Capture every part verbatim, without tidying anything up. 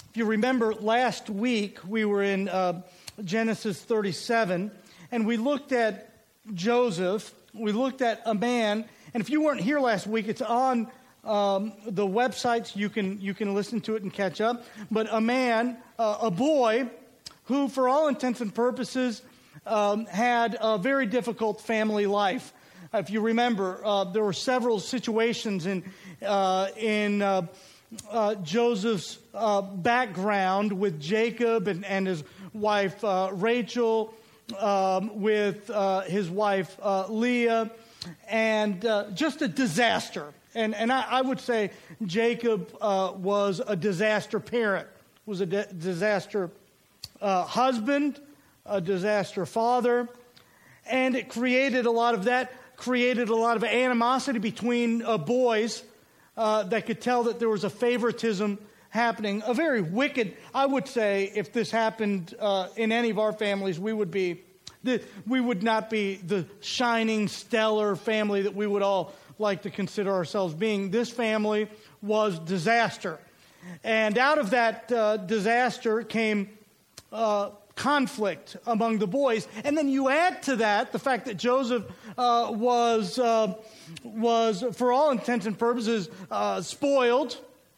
If you remember, last week we were in uh, Genesis thirty-seven, and we looked at Joseph. We looked at a man, and if you weren't here last week, it's on um, the websites. You can you can listen to it and catch up. But a man, uh, a boy, who, for all intents and purposes, um, had a very difficult family life. If you remember, uh, there were several situations in uh, in uh, uh, Joseph's uh, background with Jacob and, and his wife uh, Rachel, um, with uh, his wife uh, Leah, and uh, just a disaster. And and I, I would say Jacob uh, was a disaster parent, was a di- disaster uh, husband, a disaster father, and it created a lot of that. created a lot of animosity between uh, boys uh, that could tell that there was a favoritism happening. A very wicked, I would say, if this happened uh, in any of our families, we would be, the, we would not be the shining, stellar family that we would all like to consider ourselves being. This family was disaster. And out of that uh, disaster came uh, conflict among the boys. And then you add to that the fact that Joseph uh, was, uh, was, for all intents and purposes, uh, spoiled.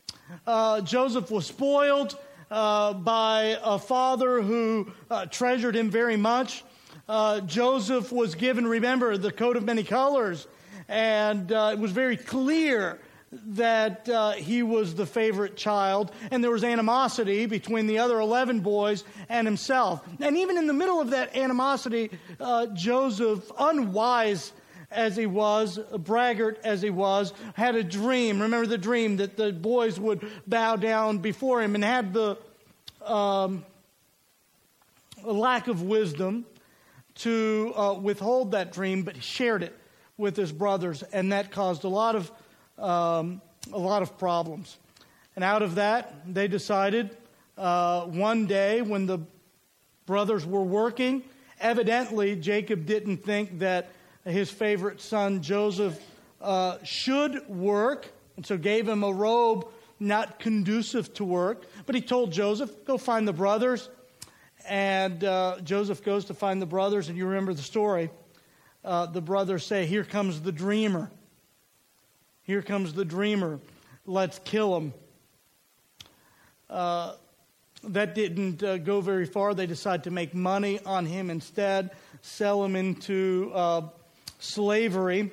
Uh, Joseph was spoiled uh, by a father who uh, treasured him very much. Uh, Joseph was given, remember, the coat of many colors. And uh, it was very clear that uh, he was the favorite child, and there was animosity between the other eleven boys and himself. And even in the middle of that animosity, uh, Joseph, unwise as he was, a braggart as he was, had a dream. Remember the dream that the boys would bow down before him, and had the um, lack of wisdom to uh, withhold that dream, but he shared it with his brothers, and that caused a lot of Um, a lot of problems. And out of that, they decided uh, one day when the brothers were working, evidently Jacob didn't think that his favorite son Joseph uh, should work, and so gave him a robe not conducive to work. But he told Joseph, go find the brothers. And uh, Joseph goes to find the brothers, and you remember the story. Uh, the brothers say, here comes the dreamer. Here comes the dreamer. Let's kill him. Uh, that didn't uh, go very far. They decided to make money on him instead, sell him into uh, slavery.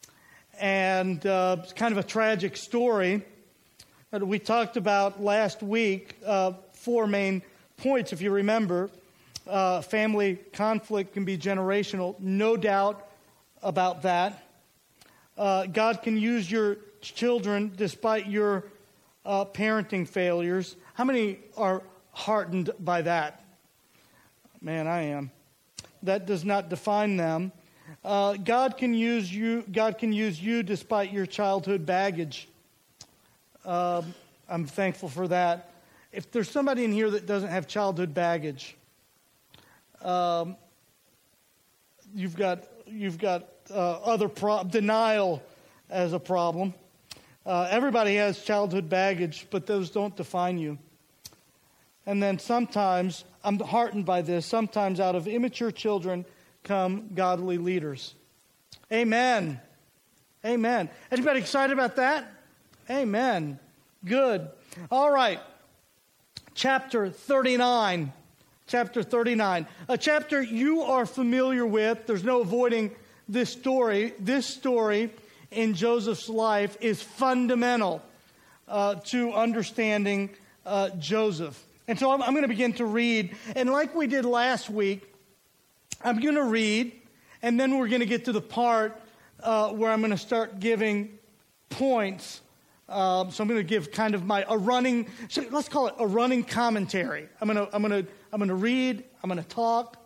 And uh, it's kind of a tragic story that we talked about last week. Uh, four main points, if you remember. Uh, family conflict can be generational. No doubt about that. Uh, God can use your children despite your uh, parenting failures. How many are heartened by that? Man, I am. That does not define them. Uh, God can use you. God can use you despite your childhood baggage. Uh, I'm thankful for that. If there's somebody in here that doesn't have childhood baggage, um, you've got you've got. Uh, other pro- denial as a problem. Uh, everybody has childhood baggage, but those don't define you. And then sometimes, I'm heartened by this, sometimes out of immature children come godly leaders. Amen. Amen. Anybody excited about that? Amen. Good. All right. Chapter thirty-nine. Chapter thirty-nine. A chapter you are familiar with. There's no avoiding this story. This story in Joseph's life is fundamental uh, to understanding uh, Joseph. And so I'm, I'm going to begin to read. And like we did last week, I'm going to read, and then we're going to get to the part uh, where I'm going to start giving points. Uh, so I'm going to give kind of my a running. So let's call it a running commentary. I'm going to I'm going to I'm going to read. I'm going to talk.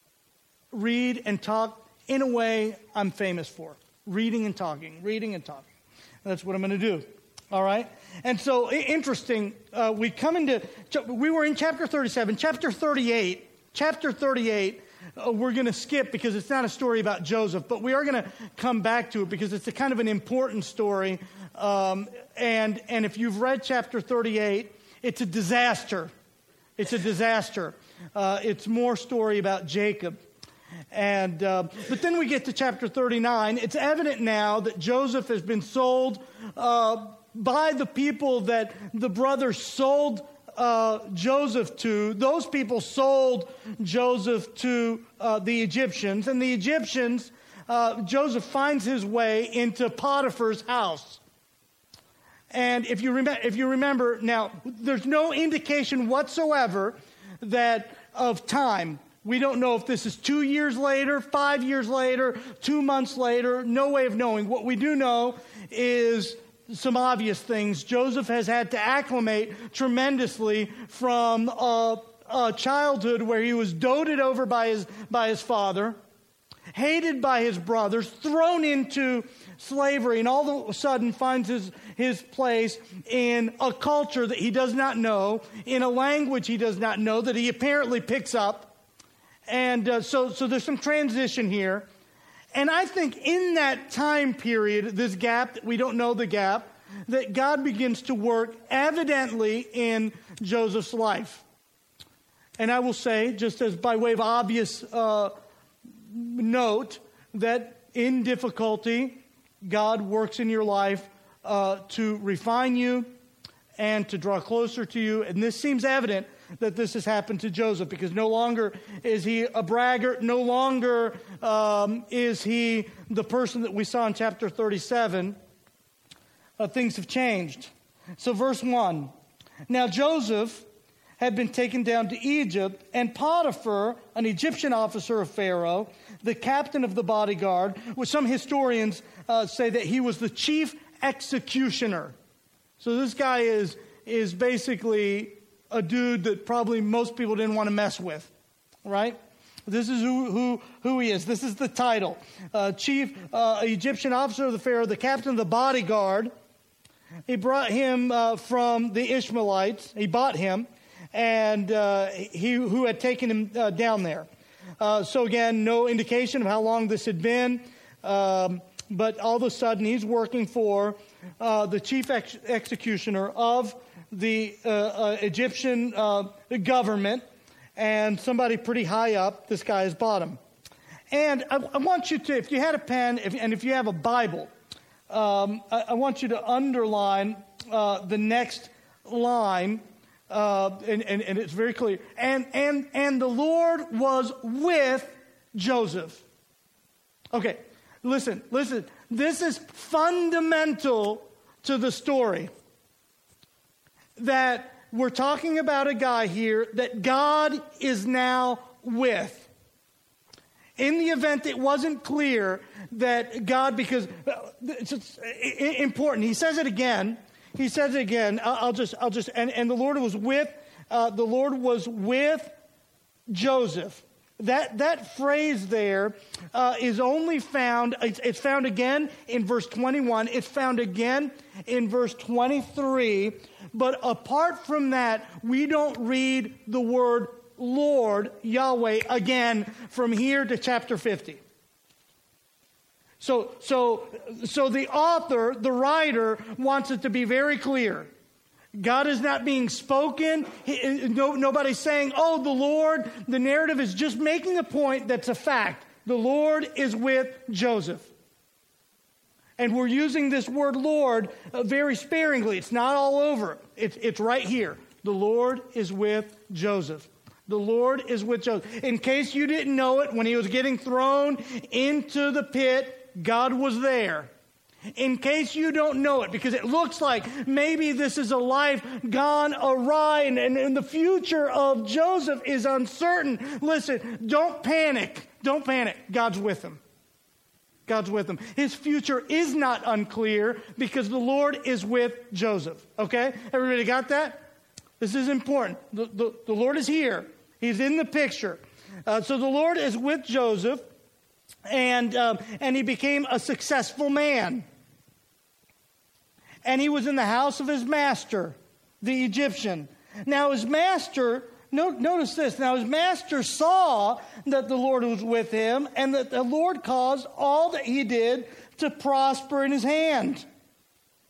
Read and talk in a way I'm famous for. Reading and talking. Reading and talking. That's what I'm going to do. All right? And so, interesting, uh, we come into, we were in chapter thirty-seven. Chapter thirty-eight, chapter thirty-eight, uh, we're going to skip because it's not a story about Joseph, but we are going to come back to it because it's a kind of an important story. Um, and, and if you've read chapter thirty-eight, It's a disaster. It's a disaster. Uh, it's more story about Jacob. And uh, but then we get to chapter thirty-nine. It's evident now that Joseph has been sold uh, by the people that the brothers sold uh, Joseph to. Those people sold Joseph to uh, the Egyptians. And the Egyptians, uh, Joseph finds his way into Potiphar's house. And if you, rem- if you remember, now, there's no indication whatsoever that of time. We don't know if this is two years later, five years later, two months later. No way of knowing. What we do know is some obvious things. Joseph has had to acclimate tremendously from a, a childhood where he was doted over by his, by his father, hated by his brothers, thrown into slavery, and all of a sudden finds his, his place in a culture that he does not know, in a language he does not know, that he apparently picks up. And uh, so, so there's some transition here. And I think in that time period, this gap, that we don't know the gap, that God begins to work evidently in Joseph's life. And I will say, just as by way of obvious uh, note, that in difficulty, God works in your life uh, to refine you and to draw closer to you. And this seems evident that this has happened to Joseph, because no longer is he a braggart, no longer um, is he the person that we saw in chapter thirty-seven. Uh, things have changed. So verse one, now Joseph had been taken down to Egypt, and Potiphar, an Egyptian officer of Pharaoh, the captain of the bodyguard, which some historians uh, say that he was the chief executioner. So this guy is is basically a dude that probably most people didn't want to mess with, right? This is who who, who he is. This is the title. Uh, chief uh, Egyptian officer of the Pharaoh, the captain of the bodyguard. He brought him uh, from the Ishmaelites. He bought him, and uh, he who had taken him uh, down there. Uh, so again, no indication of how long this had been, um, but all of a sudden he's working for uh, the chief ex- executioner of the uh, uh, Egyptian uh, government, and somebody pretty high up. This guy has bought him. And I, I want you to, if you had a pen, if, and if you have a Bible, um, I, I want you to underline uh, the next line, uh, and, and, and it's very clear. And and and the Lord was with Joseph. Okay, listen, listen. This is fundamental to the story. That we're talking about a guy here that God is now with. In the event it wasn't clear that God, because it's important, he says it again. He says it again. I'll just, I'll just, and, and the Lord was with, uh, the Lord was with Joseph. That that phrase there uh, is only found, it's, it's found again in verse twenty-one. It's found again in verse twenty-three. But apart from that, we don't read the word Lord, Yahweh, again from here to chapter fifty. So, so, so the author, the writer, wants it to be very clear. God is not being spoken. He, no, nobody's saying, oh, the Lord. The narrative is just making a point that's a fact. The Lord is with Joseph. And we're using this word Lord uh, very sparingly. It's not all over. It's, it's right here. The Lord is with Joseph. The Lord is with Joseph. In case you didn't know it, when he was getting thrown into the pit, God was there. In case you don't know it, because it looks like maybe this is a life gone awry, and, and, and the future of Joseph is uncertain. Listen, don't panic. Don't panic. God's with him. God's with him. His future is not unclear because the Lord is with Joseph. Okay? Everybody got that? This is important. The, the, the Lord is here. He's in the picture. Uh, so the Lord is with Joseph, and um, and he became a successful man. And he was in the house of his master, the Egyptian. Now his master, note, notice this, now his master saw that the Lord was with him, and that the Lord caused all that he did to prosper in his hand.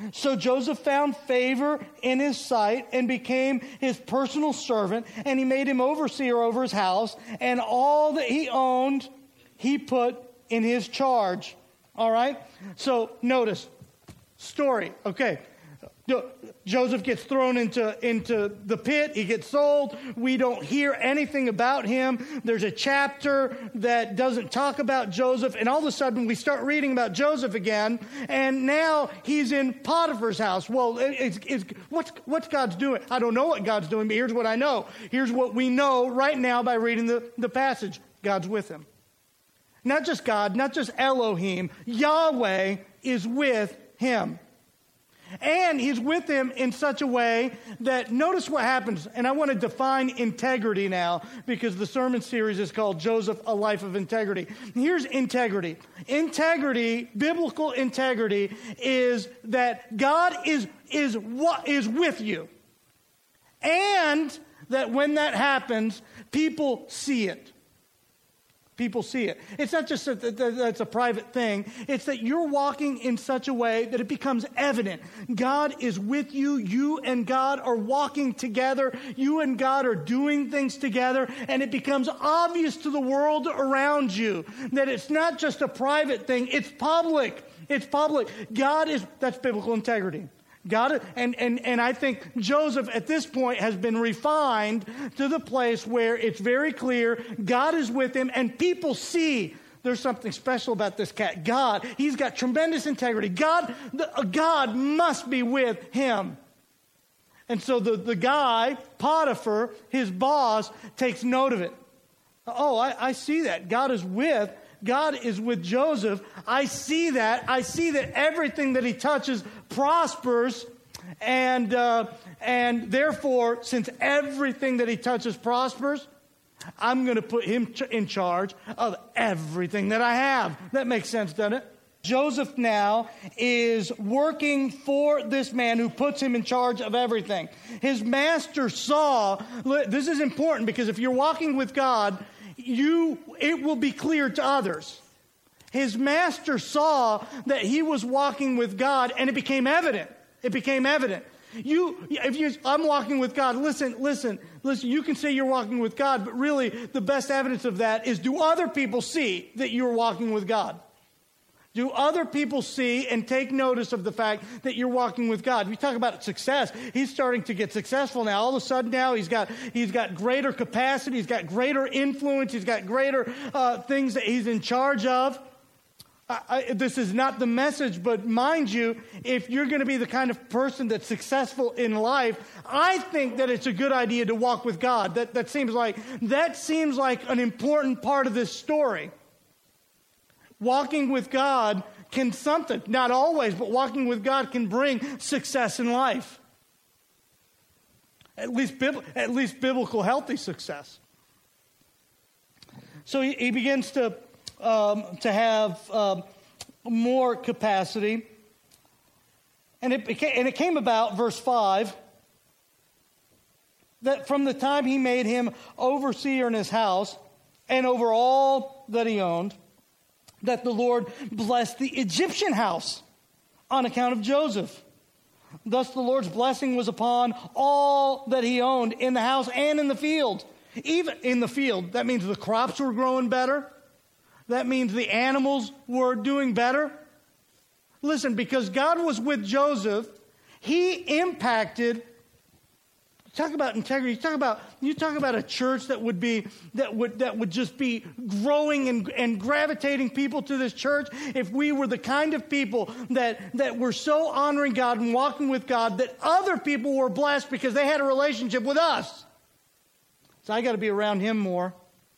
So Joseph found favor in his sight and became his personal servant, and he made him overseer over his house, and all that he owned he put in his charge. All right? So notice, story. Okay. Joseph gets thrown into, into the pit. He gets sold. We don't hear anything about him. There's a chapter that doesn't talk about Joseph. And all of a sudden, we start reading about Joseph again. And now he's in Potiphar's house. Well, it's, it's, what's, what's God's doing? I don't know what God's doing, but here's what I know. Here's what we know right now by reading the, the passage. God's with him. Not just God, not just Elohim. Yahweh is with him. And he's with him in such a way that, notice what happens. And I want to define integrity now, because the sermon series is called Joseph, A Life of Integrity. Here's integrity. Integrity, biblical integrity, is that God is, is what is with you. And that when that happens, people see it. People see it. It's not just that that's a private thing. It's that you're walking in such a way that it becomes evident. God is with you. You and God are walking together. You and God are doing things together. And it becomes obvious to the world around you that it's not just a private thing. It's public. It's public. God is, that's biblical integrity. God, and, and, and I think Joseph at this point has been refined to the place where it's very clear God is with him, and people see there's something special about this cat. God, he's got tremendous integrity. God, the, God must be with him. And so the, the guy, Potiphar, his boss, takes note of it. Oh, I, I see that. God is with God is with Joseph. I see that. I see that everything that he touches prospers. And, uh, and therefore, since everything that he touches prospers, I'm going to put him ch- in charge of everything that I have. That makes sense, doesn't it? Joseph now is working for this man who puts him in charge of everything. His master saw, this is important because if you're walking with God, you it will be clear to others. His master saw that he was walking with God, and it became evident. It became evident. You, if you, I'm walking with God. Listen, listen, listen. You can say you're walking with God, but really, the best evidence of that is: do other people see that you're walking with God? Do other people see and take notice of the fact that you're walking with God? We talk about success. He's starting to get successful now. All of a sudden now he's got he's got greater capacity. He's got greater influence. He's got greater uh, things that he's in charge of. I, I, this is not the message, but mind you, if you're going to be the kind of person that's successful in life, I think that it's a good idea to walk with God. That that seems like that seems like an important part of this story. Walking with God can something, not always, but walking with God can bring success in life. At least, at least biblical, healthy success. So he, he begins to, um, to have um, more capacity. And it, became, and it came about, verse five, that from the time he made him overseer in his house and over all that he owned, that the Lord blessed the Egyptian house on account of Joseph. Thus the Lord's blessing was upon all that he owned in the house and in the field. Even in the field, that means the crops were growing better. That means the animals were doing better. Listen, because God was with Joseph, he impacted. Talk about integrity. You talk about you talk about a church that would be that would that would just be growing and, and gravitating people to this church if we were the kind of people that that were so honoring God and walking with God that other people were blessed because they had a relationship with us. So I got to be around him more.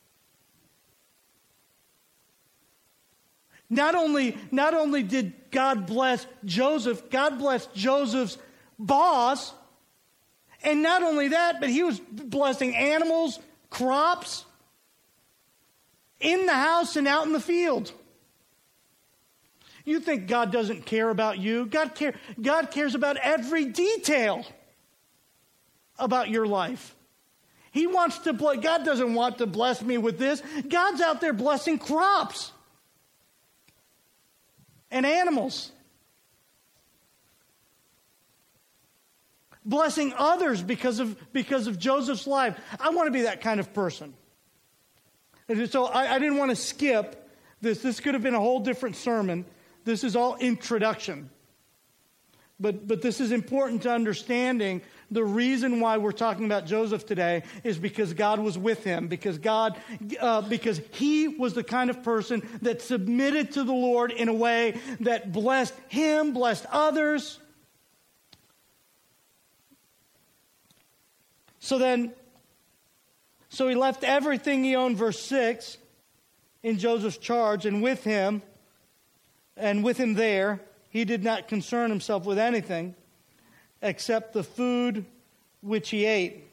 Not only not only did God bless Joseph, God blessed Joseph's boss. And not only that, but he was blessing animals, crops, in the house and out in the field. You think God doesn't care about you? God, care, God cares about every detail about your life. He wants to bless, God doesn't want to bless me with this. God's out there blessing crops and animals. blessing others because of, because of Joseph's life. I want to be that kind of person. And so I, I didn't want to skip this. This could have been a whole different sermon. This is all introduction. But, but this is important to understanding. The reason why we're talking about Joseph today is because God was with him, because God, uh, because he was the kind of person that submitted to the Lord in a way that blessed him, blessed others. So then, so he left everything he owned, verse six, in Joseph's charge, and with him, and with him there, he did not concern himself with anything except the food which he ate.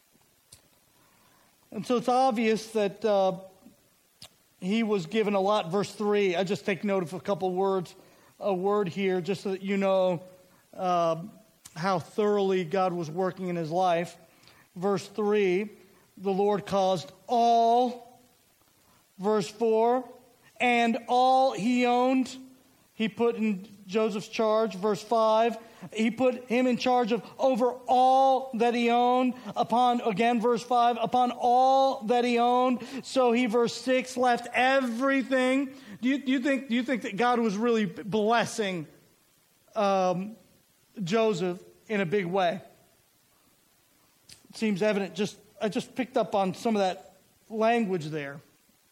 And so it's obvious that uh, he was given a lot. Verse three, I just take note of a couple words, a word here, just so that you know uh, how thoroughly God was working in his life. Verse three, the Lord caused all. Verse four, and all he owned, he put in Joseph's charge. Verse five, he put him in charge of over all that he owned. Upon, again, verse five, upon all that he owned. So he, verse six, left everything. Do you, do you think, do you think that God was really blessing um, Joseph in a big way? It seems evident. Just I just picked up on some of that language there.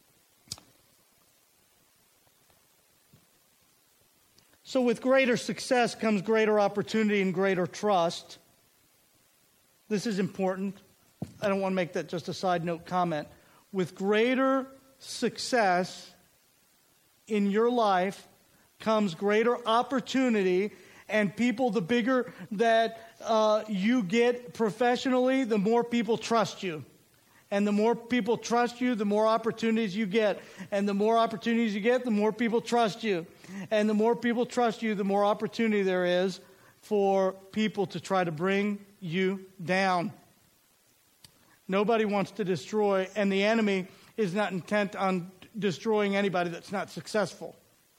So with greater success comes greater opportunity and greater trust. This is important. I don't want to make that just a side note comment. With greater success in your life comes greater opportunity, and people, the bigger that uh, you get professionally, the more people trust you. And the more people trust you, the more opportunities you get. And the more opportunities you get, the more people trust you. And the more people trust you, the more opportunity there is for people to try to bring you down. Nobody wants to destroy, and the enemy is not intent on destroying anybody that's not successful.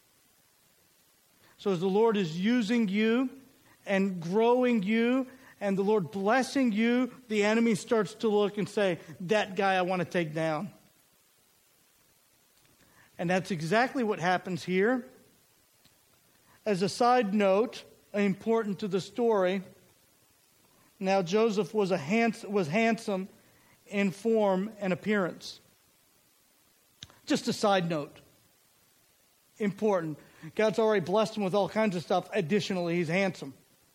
So as the Lord is using you and growing you, and the Lord blessing you, the enemy starts to look and say, that guy I want to take down. And that's exactly what happens here. As a side note, important to the story, now Joseph was, a hands- was handsome in form and appearance. Just a side note. Important. God's already blessed him with all kinds of stuff. Additionally, he's handsome.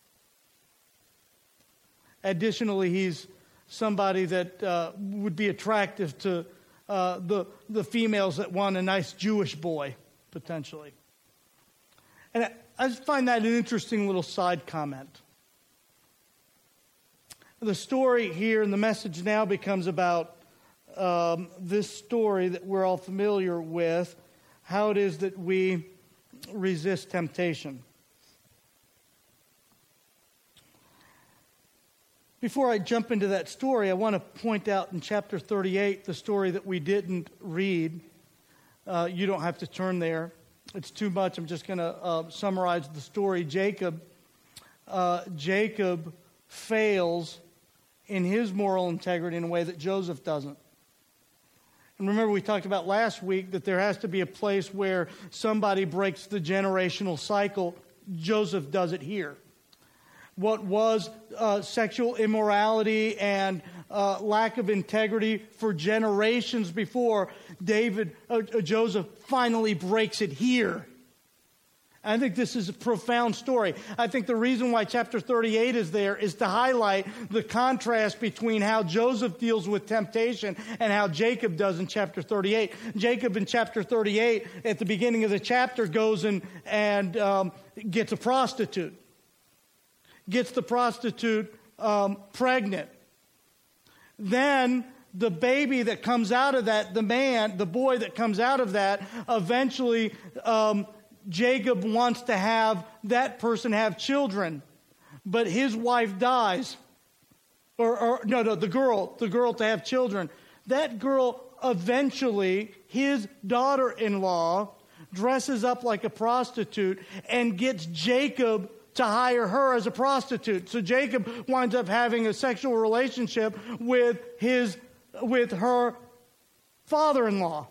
Additionally, he's somebody that uh, would be attractive to uh, the, the females that want a nice Jewish boy, potentially. And I, I just find that an interesting little side comment. The story here and the message now becomes about um, this story that we're all familiar with, how it is that we resist temptation. Before I jump into that story, I want to point out in chapter thirty-eight, the story that we didn't read. Uh, you don't have to turn there. It's too much. I'm just going to uh, summarize the story. Jacob, uh, Jacob fails in his moral integrity in a way that Joseph doesn't. And remember, we talked about last week that there has to be a place where somebody breaks the generational cycle. Joseph does it here. What was uh, sexual immorality and uh, lack of integrity for generations before, David, uh, uh, Joseph finally breaks it here. I think this is a profound story. I think the reason why chapter thirty-eight is there is to highlight the contrast between how Joseph deals with temptation and how Jacob does in chapter thirty-eight. Jacob in chapter thirty-eight, at the beginning of the chapter, goes and, and um, gets a prostitute. Gets the prostitute um, pregnant. Then the baby that comes out of that, the man, the boy that comes out of that, eventually um, Jacob wants to have that person have children. But his wife dies. Or, or no, no, the girl, the girl to have children. That girl eventually, his daughter-in-law, dresses up like a prostitute and gets Jacob to hire her as a prostitute. So Jacob winds up having a sexual relationship with his, with her father-in-law.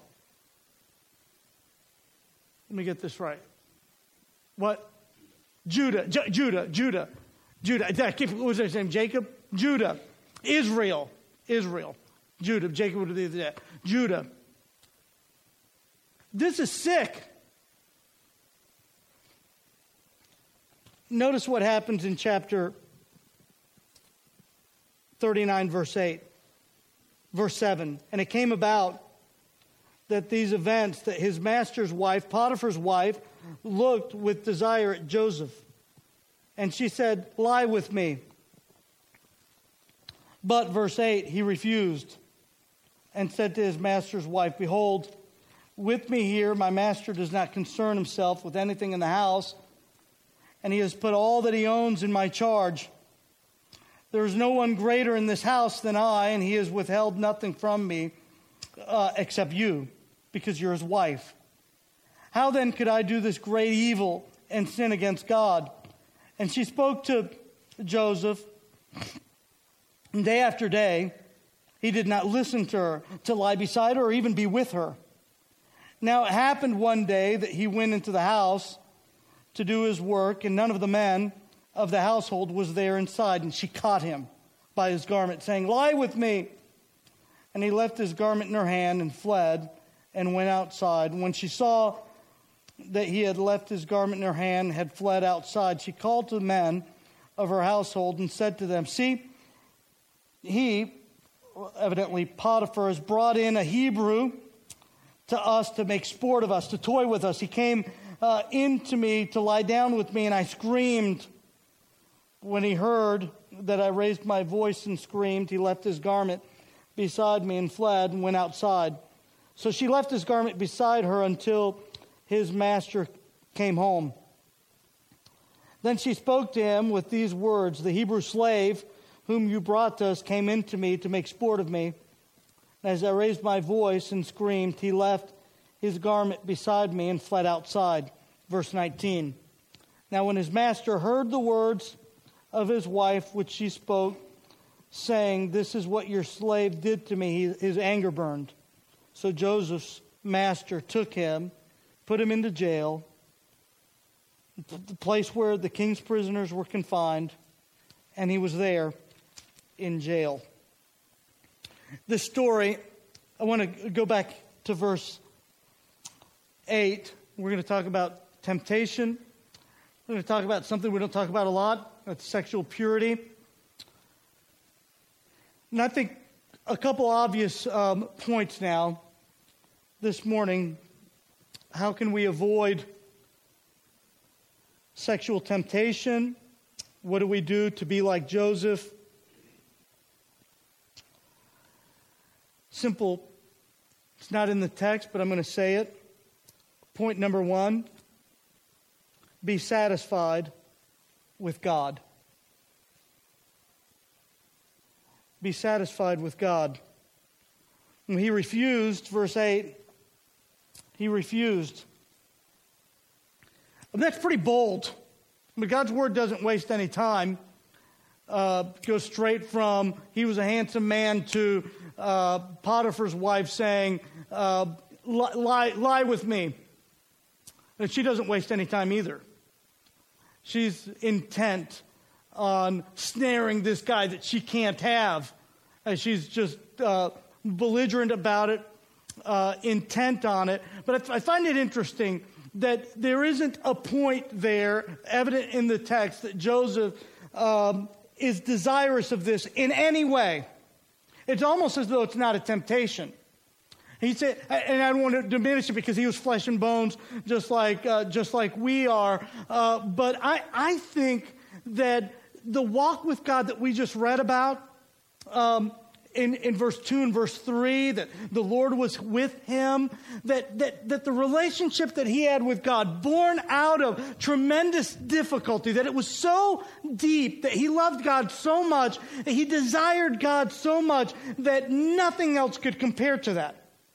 Let me get this right. What? Judah, J- Judah, Judah, Judah. What was his name? Jacob? Judah. Israel. Israel. Judah. Jacob would do that. Judah. This is sick. Notice what happens in chapter thirty-nine, verse eight. Verse seven. And it came about that these events, that his master's wife, Potiphar's wife, looked with desire at Joseph. And she said, lie with me. But, verse eight, he refused and said to his master's wife, behold, with me here my master does not concern himself with anything in the house, and he has put all that he owns in my charge. There is no one greater in this house than I, and he has withheld nothing from me uh, except you, because you're his wife. How then could I do this great evil and sin against God? And she spoke to Joseph. And day after day, he did not listen to her, to lie beside her or even be with her. Now it happened one day that he went into the house to do his work, and none of the men of the household was there inside. And she caught him by his garment, saying, lie with me. And he left his garment in her hand and fled and went outside. And when she saw that he had left his garment in her hand and had fled outside, she called to the men of her household and said to them, see, he, evidently Potiphar, has brought in a Hebrew to us to make sport of us, to toy with us. He came uh, in to me to lie down with me, and I screamed. When he heard that I raised my voice and screamed, he left his garment beside me and fled and went outside. So she left his garment beside her until his master came home. Then she spoke to him with these words, the Hebrew slave whom you brought to us came in to me to make sport of me. And as I raised my voice and screamed, he left his garment beside me and fled outside. Verse nineteen. Now when his master heard the words of his wife which she spoke, saying, this is what your slave did to me, his anger burned. So Joseph's master took him, put him into jail, the place where the king's prisoners were confined, and he was there in jail. This story, I want to go back to verse eight. We're going to talk about temptation. We're going to talk about something we don't talk about a lot. That's sexual purity. And I think a couple obvious um, points now this morning. How can we avoid sexual temptation? What do we do to be like Joseph? Simple. It's not in the text, but I'm going to say it. Point number one. Be satisfied with God. Be satisfied with God. And he refused, verse eight, he refused. And that's pretty bold. I mean, God's word doesn't waste any time. Uh, goes straight from he was a handsome man to uh, Potiphar's wife saying, uh, lie, lie with me. And she doesn't waste any time either. She's intent on snaring this guy that she can't have. And she's just uh, belligerent about it, uh, intent on it. But I find it interesting that there isn't a point there evident in the text that Joseph um, is desirous of this in any way. It's almost as though it's not a temptation. He said, and I don't want to diminish it because he was flesh and bones, just like uh, just like we are. Uh, but I, I think that the walk with God that we just read about um, in, in verse two and verse three, that the Lord was with him, that, that, that the relationship that he had with God, born out of tremendous difficulty, that it was so deep, that he loved God so much, that he desired God so much, that nothing else could compare to that.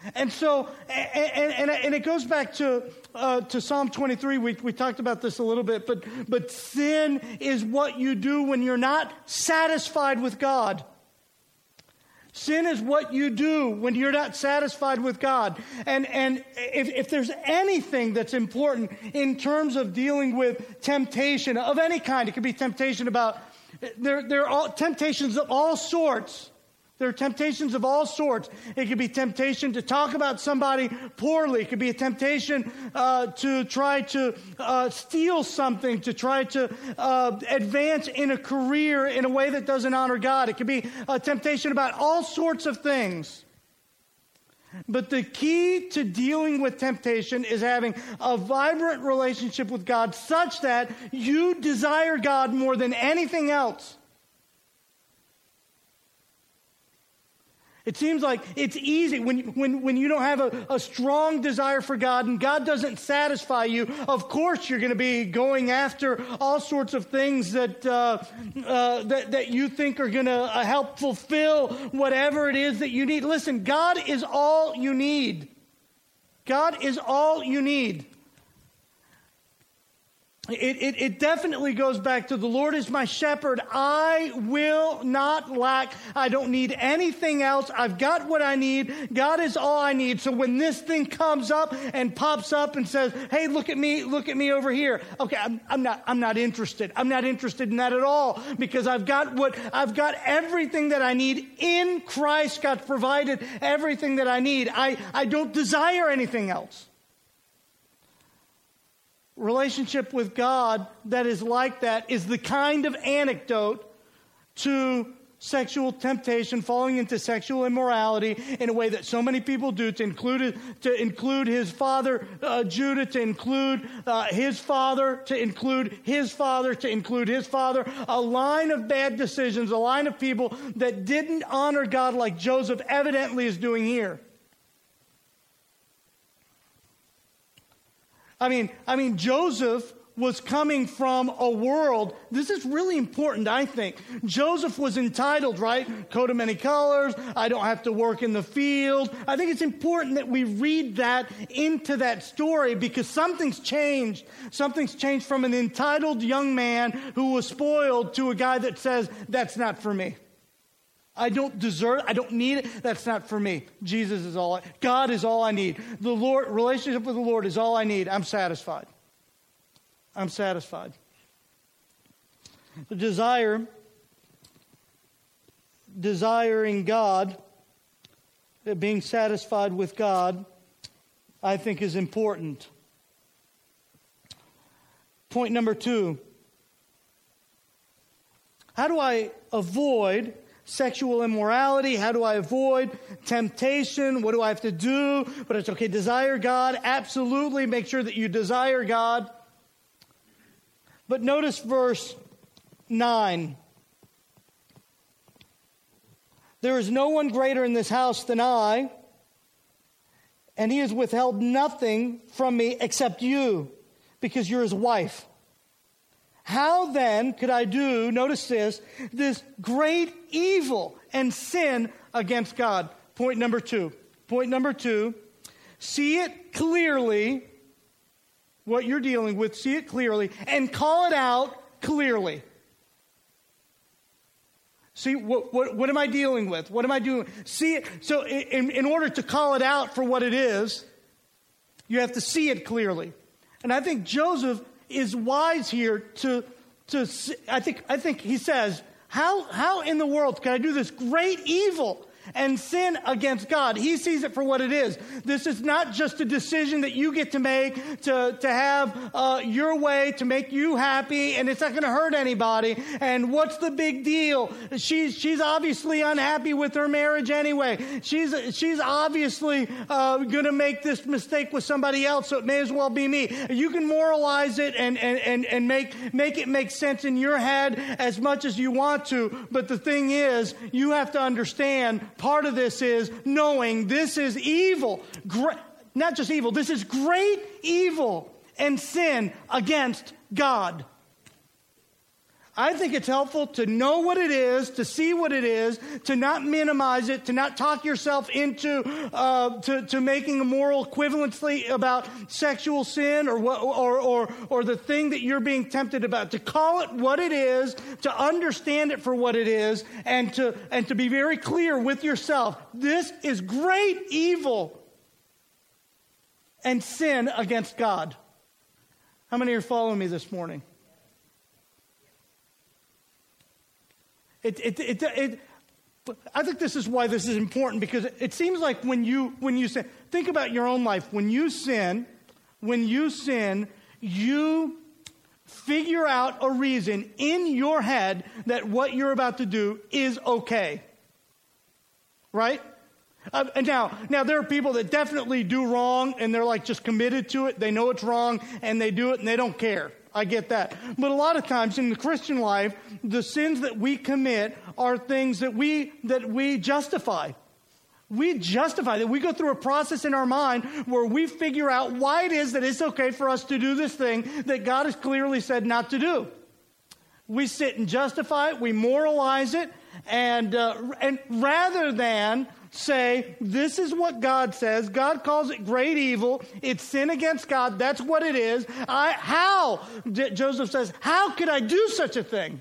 And so, and, and, and it goes back to uh, to Psalm twenty-three. We we talked about this a little bit, but but sin is what you do when you're not satisfied with God. Sin is what you do when you're not satisfied with God. And and if, if there's anything that's important in terms of dealing with temptation of any kind, it could be temptation about there there are all, temptations of all sorts. There are temptations of all sorts. It could be temptation to talk about somebody poorly. It could be a temptation uh, to try to uh, steal something, to try to uh, advance in a career in a way that doesn't honor God. It could be a temptation about all sorts of things. But the key to dealing with temptation is having a vibrant relationship with God such that you desire God more than anything else. It seems like it's easy when, when, when you don't have a, a strong desire for God and God doesn't satisfy you. Of course, you're going to be going after all sorts of things that uh, uh, that, that you think are going to uh, help fulfill whatever it is that you need. Listen, God is all you need. God is all you need. It, it, it definitely goes back to the Lord is my shepherd. I will not lack. I don't need anything else. I've got what I need. God is all I need. So when this thing comes up and pops up and says, hey, look at me, look at me over here. Okay, I'm, I'm not, I'm not interested. I'm not interested in that at all because I've got what, I've got everything that I need in Christ. God's provided everything that I need. I, I don't desire anything else. Relationship with God that is like that is the kind of antidote to sexual temptation, falling into sexual immorality in a way that so many people do, to include to include his father uh, Judah, to include uh, his father, to include his father, to include his father, a line of bad decisions, a line of people that didn't honor God like Joseph evidently is doing here. I mean, I mean, Joseph was coming from a world. This is really important, I think. Joseph was entitled, right? Coat of many colors. I don't have to work in the field. I think it's important that we read that into that story because something's changed. Something's changed from an entitled young man who was spoiled to a guy that says, that's not for me. I don't deserve, I don't need it. That's not for me. Jesus is all, I, God is all I need. The Lord, relationship with the Lord is all I need. I'm satisfied. I'm satisfied. The desire, desiring God, being satisfied with God, I think is important. Point number two. How do I avoid sexual immorality? How do I avoid temptation? What do I have to do? But it's okay, desire God. Absolutely, make sure that you desire God. But notice verse nine. There is no one greater in this house than I, and he has withheld nothing from me except you, because you're his wife. How then could I do, notice this, this great evil and sin against God? Point number two. Point number two, see it clearly, what you're dealing with, see it clearly, and call it out clearly. See, what, what, what am I dealing with? What am I doing? See it. So in, in order to call it out for what it is, you have to see it clearly. And I think Joseph is wise here to, to I think, I think he says, how, how in the world can I do this great evil and sin against God? He sees it for what it is. This is not just a decision that you get to make to, to have uh, your way, to make you happy, and it's not going to hurt anybody. And what's the big deal? She's, she's obviously unhappy with her marriage anyway. She's, she's obviously uh, going to make this mistake with somebody else, so it may as well be me. You can moralize it and, and, and, and make, make it make sense in your head as much as you want to, but the thing is, you have to understand part of this is knowing this is evil. Great, not just evil, this is great evil and sin against God. I think it's helpful to know what it is, to see what it is, to not minimize it, to not talk yourself into uh, to, to making a moral equivalency about sexual sin or, what, or or or the thing that you're being tempted about. To call it what it is, to understand it for what it is, and to and to be very clear with yourself. This is great evil and sin against God. How many are following me this morning? It, it, it, it, I think this is why this is important, because it seems like when you when you sin, think about your own life. When you sin, when you sin, you figure out a reason in your head that what you're about to do is okay. Right? Uh, and now, now there are people that definitely do wrong, and they're like just committed to it. They know it's wrong, and they do it, and they don't care. I get that. But a lot of times in the Christian life, the sins that we commit are things that we that we justify. We justify that. We go through a process in our mind where we figure out why it is that it's okay for us to do this thing that God has clearly said not to do. We sit and justify it. We moralize it. And, uh, and rather than say, this is what God says, God calls it great evil, it's sin against God, that's what it is. I, how, Joseph says, how could I do such a thing?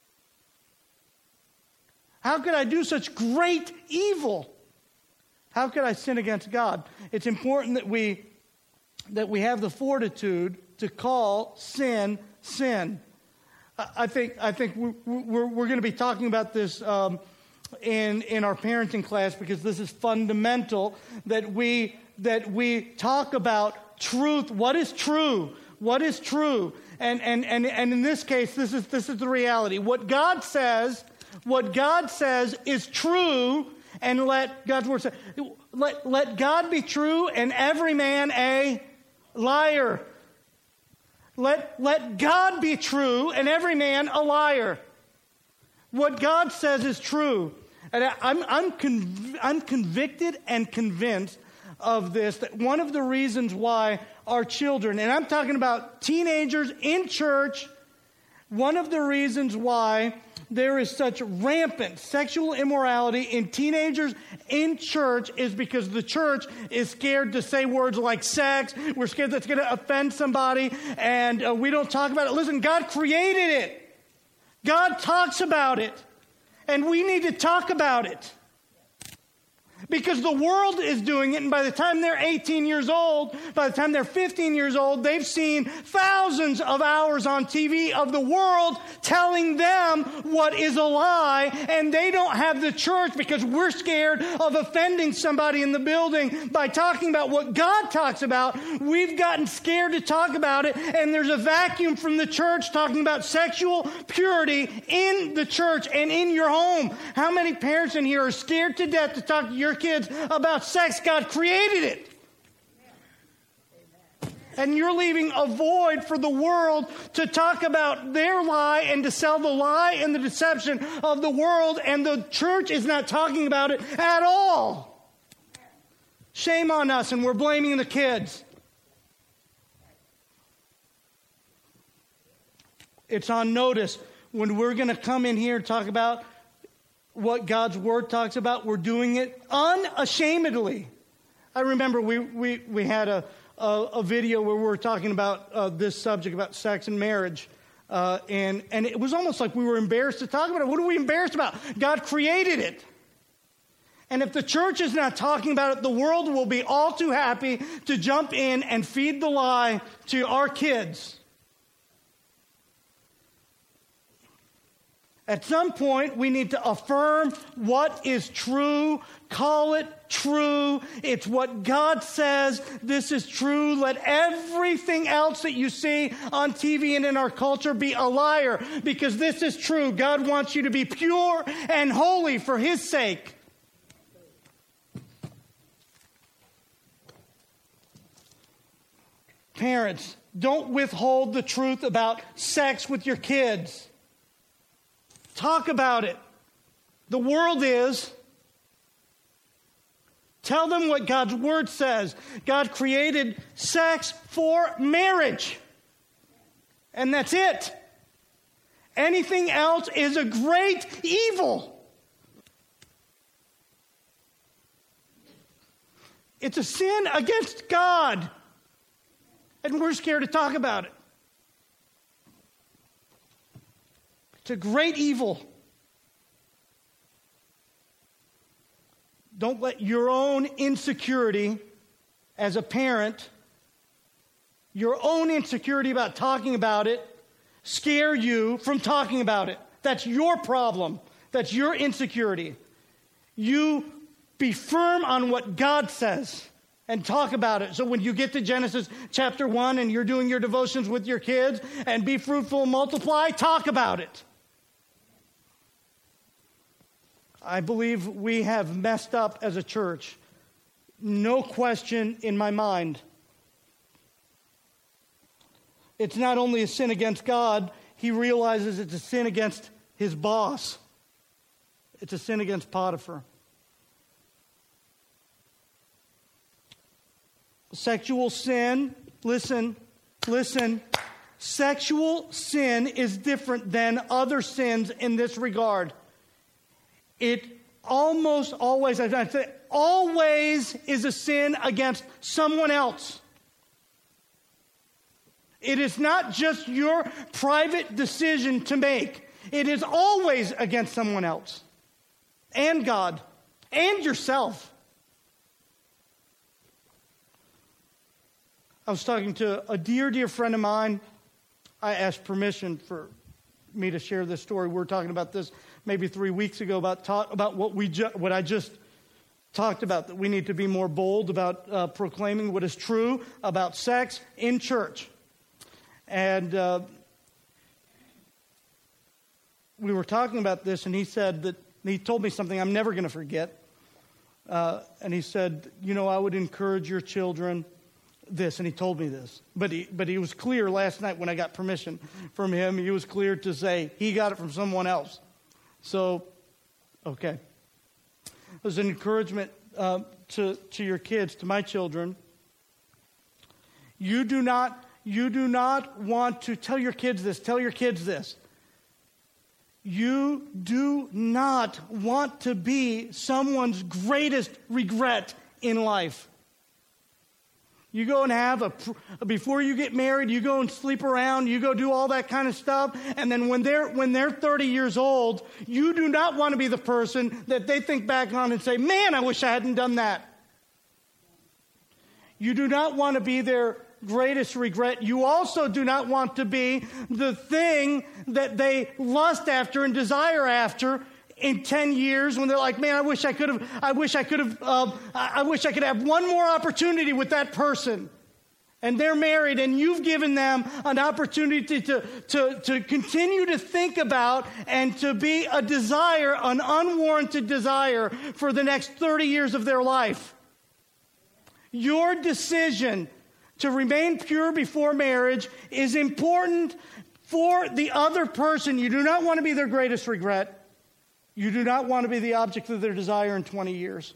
How could I do such great evil? How could I sin against God? It's important that we, that we have the fortitude to call sin, sin. I think I think we're, we're, we're going to be talking about this um, in in our parenting class, because this is fundamental that we that we talk about truth. What is true? What is true? And and and and in this case, this is this is the reality. What God says, what God says is true, and let God's word say, let let God be true, and every man a liar. Let, let God be true and every man a liar. What God says is true. And I, I'm, I'm, conv- I'm convicted and convinced of this, that one of the reasons why our children, and I'm talking about teenagers in church, one of the reasons why there is such rampant sexual immorality in teenagers in church is because the church is scared to say words like sex. We're scared that's going to offend somebody, and uh, we don't talk about it. Listen, God created it. God talks about it, and we need to talk about it. Because the world is doing it, and by the time they're eighteen years old, by the time they're fifteen years old, they've seen thousands of hours on T V of the world telling them what is a lie, and they don't have the church because we're scared of offending somebody in the building by talking about what God talks about. We've gotten scared to talk about it, and there's a vacuum from the church talking about sexual purity in the church and in your home. How many parents in here are scared to death to talk to your kids about sex? God created it. And you're leaving a void for the world to talk about their lie and to sell the lie and the deception of the world, and the church is not talking about it at all. Shame on us, and we're blaming the kids. It's on notice when we're going to come in here and talk about what God's Word talks about. We're doing it unashamedly. I remember we we, we had a, a, a video where we were talking about uh, this subject, about sex and marriage. Uh, and, and it was almost like we were embarrassed to talk about it. What are we embarrassed about? God created it. And if the church is not talking about it, the world will be all too happy to jump in and feed the lie to our kids. At some point, we need to affirm what is true, call it true. It's what God says. This is true. Let everything else that you see on T V and in our culture be a liar, because this is true. God wants you to be pure and holy for His sake. Parents, don't withhold the truth about sex with your kids. Talk about it. The world is. Tell them what God's Word says. God created sex for marriage. And that's it. Anything else is a great evil. It's a sin against God. And we're scared to talk about it. It's a great evil. Don't let your own insecurity as a parent, your own insecurity about talking about it, scare you from talking about it. That's your problem. That's your insecurity. You be firm on what God says and talk about it. So when you get to Genesis chapter one and you're doing your devotions with your kids and be fruitful and multiply, talk about it. I believe we have messed up as a church. No question in my mind. It's not only a sin against God, he realizes it's a sin against his boss. It's a sin against Potiphar. Sexual sin, listen, listen. Sexual sin is different than other sins in this regard. It almost always, I say, always is a sin against someone else. It is not just your private decision to make. It is always against someone else and God and yourself. I was talking to a dear, dear friend of mine. I asked permission for me to share this story. We were talking about this maybe three weeks ago about talk, about what we ju- what I just talked about, that we need to be more bold about uh, proclaiming what is true about sex in church. And uh, we were talking about this, and he said that he told me something I'm never going to forget. Uh, and he said, you know, I would encourage your children this, and he told me this. But he, but he was clear last night when I got permission from him. He was clear to say he got it from someone else. So, okay. It was an encouragement uh, to, to your kids, to my children. You do not, you do not want to tell your kids this. Tell your kids this. You do not want to be someone's greatest regret in life. You go and have a, before you get married, you go and sleep around, you go do all that kind of stuff, and then when they're, when they're thirty years old, you do not want to be the person that they think back on and say, man, I wish I hadn't done that. You do not want to be their greatest regret. You also do not want to be the thing that they lust after and desire after in ten years, when they're like, man, I wish I could have, I wish I could have, uh, I wish I could have one more opportunity with that person. And they're married, and you've given them an opportunity to, to, to continue to think about and to be a desire, an unwarranted desire for the next thirty years of their life. Your decision to remain pure before marriage is important for the other person. You do not want to be their greatest regret. You do not want to be the object of their desire in twenty years.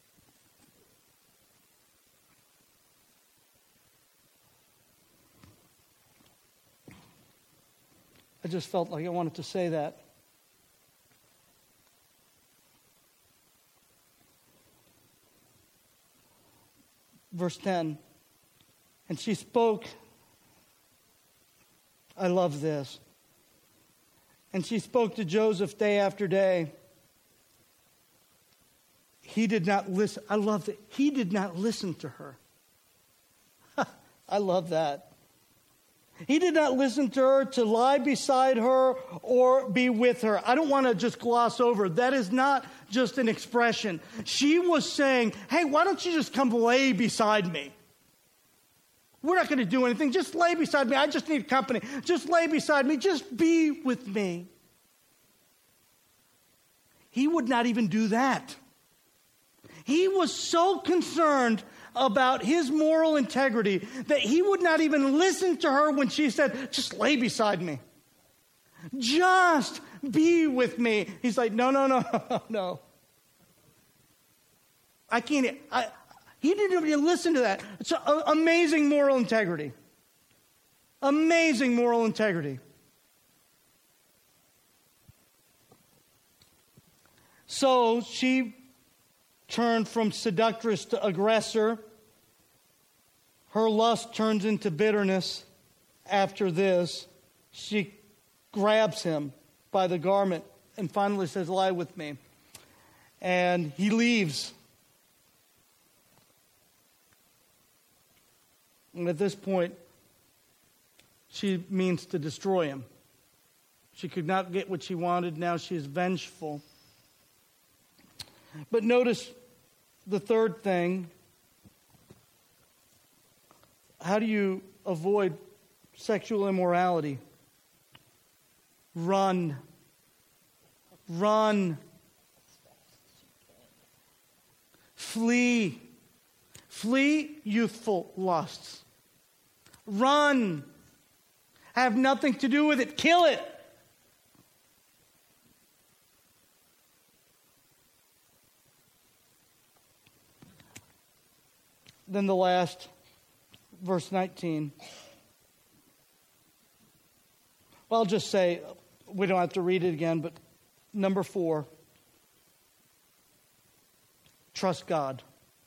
I just felt like I wanted to say that. Verse ten. And she spoke. I love this. And she spoke to Joseph day after day. He did not listen. I love that. He did not listen to her. I love that. He did not listen to her to lie beside her or be with her. I don't want to just gloss over. That is not just an expression. She was saying, hey, why don't you just come lay beside me? We're not going to do anything. Just lay beside me. I just need company. Just lay beside me. Just be with me. He would not even do that. He was so concerned about his moral integrity that he would not even listen to her when she said, just lay beside me. Just be with me. He's like, no, no, no, no. I can't. I, He didn't even listen to that. It's a, amazing moral integrity. Amazing moral integrity. So she turned from seductress to aggressor. Her lust turns into bitterness after this. She grabs him by the garment and finally says, lie with me. And he leaves. And at this point, she means to destroy him. She could not get what she wanted. Now she is vengeful. But notice the third thing. How do you avoid sexual immorality? Run. Run. Flee. Flee youthful lusts. Run. Have nothing to do with it. Kill it. Then the last, verse nineteen. Well, I'll just say, we don't have to read it again, but number four, trust God.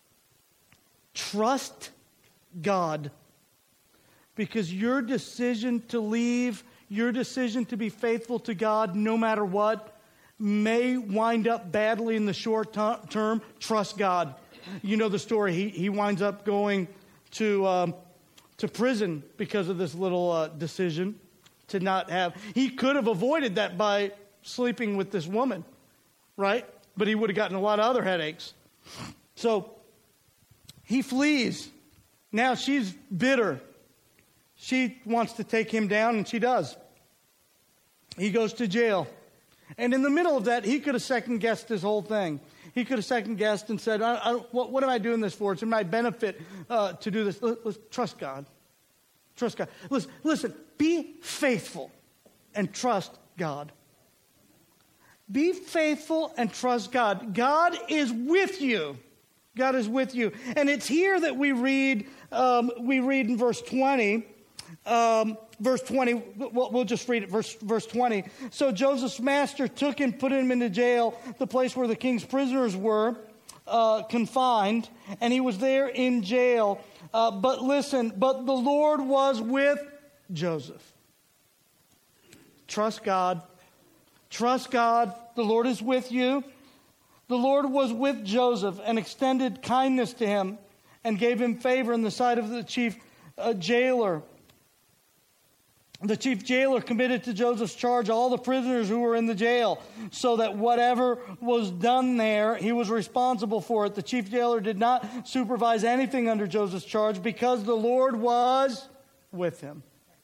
Trust God. Because your decision to leave, your decision to be faithful to God no matter what, may wind up badly in the short t- term. Trust God. You know the story. He he winds up going to um, to prison because of this little uh, decision to not have. He could have avoided that by sleeping with this woman, right? But he would have gotten a lot of other headaches. So he flees. Now she's bitter. She wants to take him down, and she does. He goes to jail. And in the middle of that, he could have second-guessed this whole thing. He could have second-guessed and said, I, I, what, what am I doing this for? It's in my benefit uh, to do this. Let, let's trust God. Trust God. Listen, listen, be faithful and trust God. Be faithful and trust God. God is with you. God is with you. And it's here that we read, um, we read in verse twenty, um, verse twenty, we'll, we'll just read it, verse, verse twenty. So Joseph's master took him, put him into jail, the place where the king's prisoners were uh, confined, and he was there in jail. Uh, but listen, but the Lord was with Joseph. Trust God. Trust God. The Lord is with you. The Lord was with Joseph and extended kindness to him and gave him favor in the sight of the chief uh, jailer. The chief jailer committed to Joseph's charge all the prisoners who were in the jail, so that whatever was done there, he was responsible for it. The chief jailer did not supervise anything under Joseph's charge because the Lord was with him.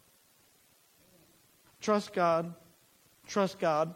Trust God. Trust God.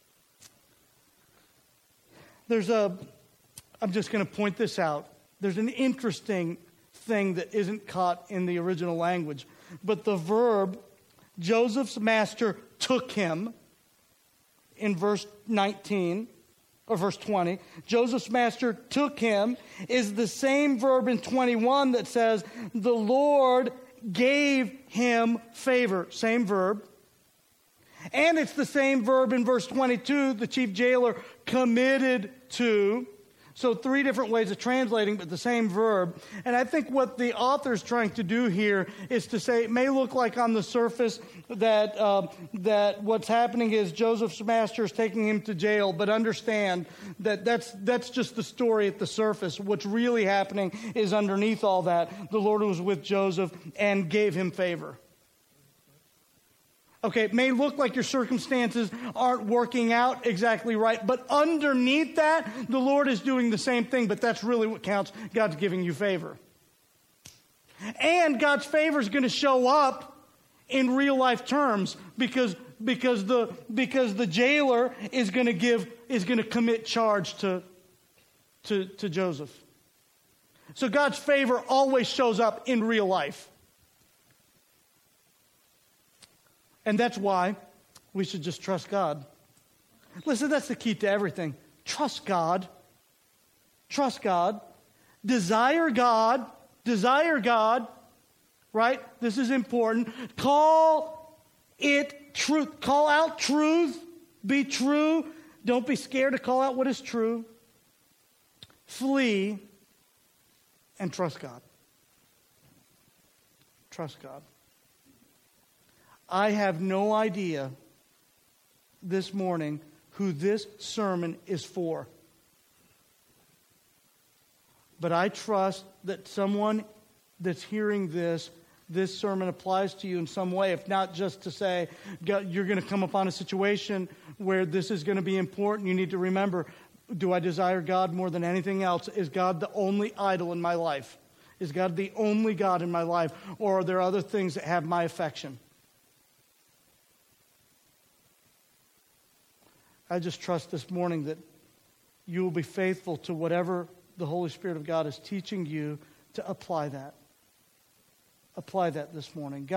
There's a, I'm just going to point this out. There's an interesting thing that isn't caught in the original language. But the verb, Joseph's master took him, in verse nineteen, or verse twenty. Joseph's master took him is the same verb in twenty-one that says, the Lord gave him favor. Same verb. And it's the same verb in verse twenty-two, the chief jailer committed to. So three different ways of translating, but the same verb. And I think what the author's trying to do here is to say it may look like on the surface that uh, that what's happening is Joseph's master is taking him to jail, but understand that that's, that's just the story at the surface. What's really happening is underneath all that, the Lord was with Joseph and gave him favor. Okay, it may look like your circumstances aren't working out exactly right, but underneath that, the Lord is doing the same thing, but that's really what counts. God's giving you favor. And God's favor is going to show up in real life terms because, because, the, because the jailer is going to give, is going to commit charge to, to, to Joseph. So God's favor always shows up in real life. And that's why we should just trust God. Listen, that's the key to everything. Trust God. Trust God. Desire God. Desire God. Right? This is important. Call it truth. Call out truth. Be true Don't be scared to call out what is true. Flee and trust God. Trust God. I have no idea this morning who this sermon is for. But I trust that someone that's hearing this, this sermon applies to you in some way. If not just to say, you're going to come upon a situation where this is going to be important. You need to remember, do I desire God more than anything else? Is God the only idol in my life? Is God the only God in my life? Or are there other things that have my affection? I just trust this morning that you will be faithful to whatever the Holy Spirit of God is teaching you to apply that. Apply that this morning. God